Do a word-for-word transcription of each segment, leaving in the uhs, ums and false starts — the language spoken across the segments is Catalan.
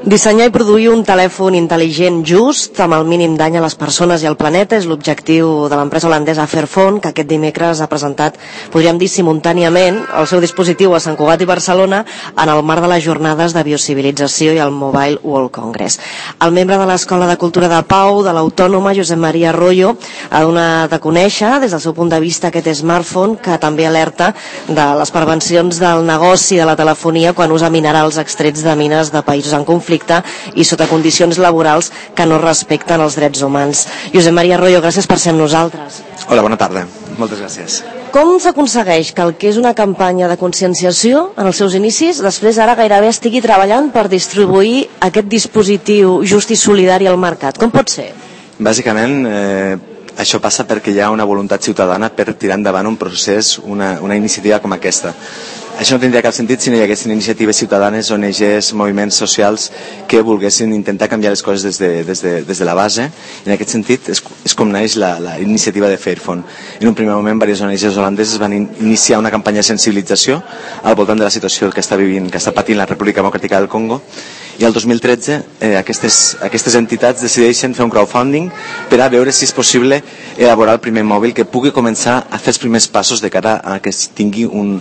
Dissenyar i produir un telèfon intel·ligent just amb el mínim dany a les persones i al planeta és l'objectiu de l'empresa holandesa Fairphone, que aquest dimecres ha presentat, podríem dir simultàniament, el seu dispositiu a Sant Cugat i Barcelona en el marc de les jornades de biocivilització i el Mobile World Congress. El membre de l'Escola de Cultura de Pau de l'Autònoma, Josep Maria Arroyo, ha donat a conèixer des del seu punt de vista aquest smartphone, que també alerta de les prevencions del negoci de la telefonia quan usa minerals extrets de mines de països en conflicte i sota condicions laborals que no respecten els drets humans. Josep Maria Arroyo, gràcies per ser amb nosaltres. Hola, bona tarda. Moltes gràcies. Com s'aconsegueix que el que és una campanya de conscienciació en els seus inicis, després ara gairebé estigui treballant per distribuir aquest dispositiu just i solidari al mercat? Com pot ser? Bàsicament, eh, això passa perquè hi ha una voluntat ciutadana per tirar endavant un procés, una, una iniciativa com aquesta. Això no tindria cap sentit si no hi haguessin iniciatives ciutadanes, O N Ges, moviments socials que volguessin intentar canviar les coses des de, des de, des de la base. I en aquest sentit és, és com naix la, la iniciativa de Fairphone. En un primer moment, diverses O N Ges holandeses van in, iniciar una campanya de sensibilització al voltant de la situació que està vivint, que està patint la República Democràtica del Congo. I el dos mil tretze eh, aquestes, aquestes entitats decideixen fer un crowdfunding per a veure si és possible elaborar el primer mòbil que pugui començar a fer els primers passos de cara a que tingui un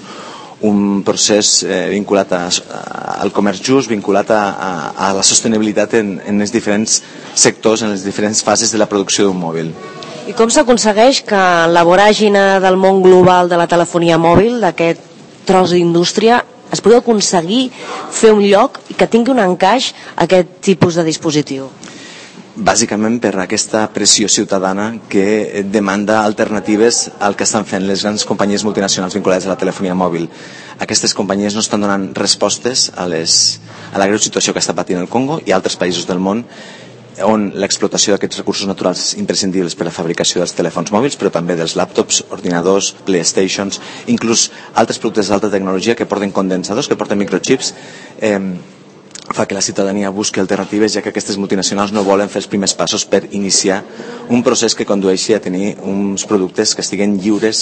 un procés eh, vinculat a, a, al comerç just, vinculat a, a, a la sostenibilitat en, en els diferents sectors, en les diferents fases de la producció d'un mòbil. I com s'aconsegueix que la voràgina del món global de la telefonia mòbil, d'aquest tros d'indústria, es pugui aconseguir fer un lloc i que tingui un encaix a aquest tipus de dispositiu? Bàsicament per aquesta pressió ciutadana que demanda alternatives al que estan fent les grans companyies multinacionals vinculades a la telefonia mòbil. Aquestes companyies no estan donant respostes a, les, a la greu situació que està patint el Congo i altres països del món on l'explotació d'aquests recursos naturals és imprescindibles per a la fabricació dels telèfons mòbils, però també dels làptops, ordinadors, playstations, inclús altres productes d'alta tecnologia que porten condensadors, que porten microchips, eh, fa que la ciutadania busqui alternatives, ja que aquestes multinacionals no volen fer els primers passos per iniciar un procés que condueixi a tenir uns productes que estiguen lliures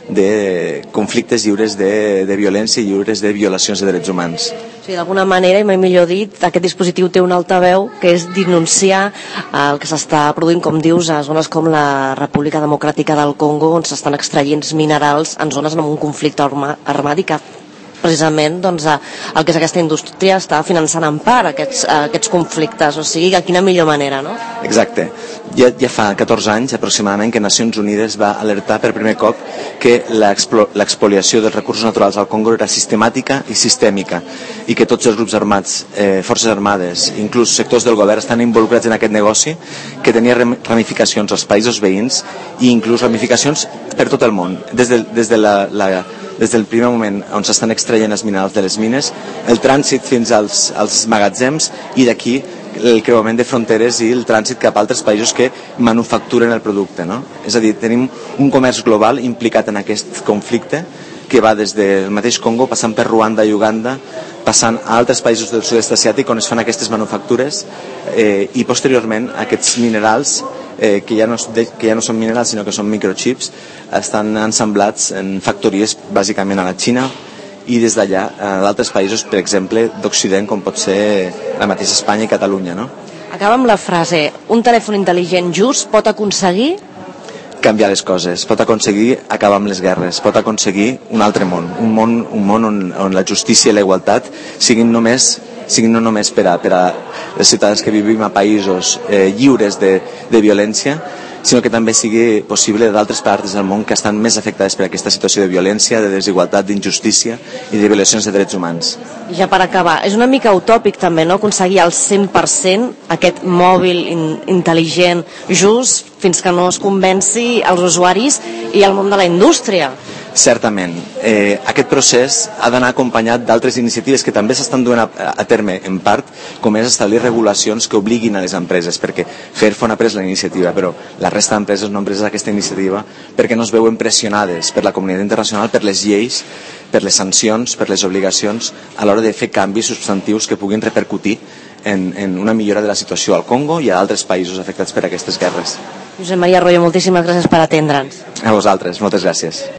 de conflictes, lliures de, de violència i lliures de violacions de drets humans. O sigui, d'alguna manera, i mai millor dit, aquest dispositiu té un altaveu que és denunciar el que s'està produint, com dius, a zones com la República Democràtica del Congo, on s'estan extraient minerals en zones amb un conflicte armat i que precisament doncs, el que és aquesta indústria està finançant en part aquests, aquests conflictes, o sigui, de quina millor manera, no? Exacte. Ja, ja fa catorze anys aproximadament que Nacions Unides va alertar per primer cop que l'expoliació dels recursos naturals al Congo era sistemàtica i sistèmica i que tots els grups armats, eh, forces armades, inclús sectors del govern estan involucrats en aquest negoci que tenia ramificacions als països veïns i inclús ramificacions per tot el món, des de, des de la, la des del primer moment on s'estan extraient els minerals de les mines, el trànsit fins als, als magatzems i d'aquí el creuament de fronteres i el trànsit cap a altres països que manufacturen el producte, no? És a dir, tenim un comerç global implicat en aquest conflicte que va des del mateix Congo, passant per Ruanda i Uganda, passant a altres països del sud-est asiàtic on es fan aquestes manufactures eh, i posteriorment aquests minerals eh, que, ja no, que ja no són minerals sinó que són microchips estan ensamblats en factories bàsicament a la Xina i des d'allà a d'altres països, per exemple d'Occident, com pot ser la mateixa Espanya i Catalunya, no? Acaba amb la frase, un telèfon intel·ligent just pot aconseguir canviar les coses, pot aconseguir acabar amb les guerres, pot aconseguir un altre món, un món, un món on, on la justícia i la igualtat siguin només siguin no només per a, per a els ciutadans que vivim a països eh, lliures de, de violència, sinó que també sigui possible d'altres parts del món que estan més afectades per aquesta situació de violència, de desigualtat, d'injustícia i de violacions de drets humans. I ja per acabar, és una mica utòpic també, no?, aconseguir al cent per cent aquest mòbil in intel·ligent just fins que no es convenci els usuaris i el món de la indústria. Certament. Eh, aquest procés ha d'anar acompanyat d'altres iniciatives que també s'estan duent a, a terme en part, com és establir regulacions que obliguin a les empreses, perquè Fairphone ha pres la iniciativa, però la resta d'empreses no han pres aquesta iniciativa perquè no es veuen pressionades per la comunitat internacional, per les lleis, per les sancions, per les obligacions a l'hora de fer canvis substantius que puguin repercutir en, en una millora de la situació al Congo i a altres països afectats per aquestes guerres. Josep Maria Arroyo, moltíssimes gràcies per atendre'ns. A vosaltres, moltes gràcies.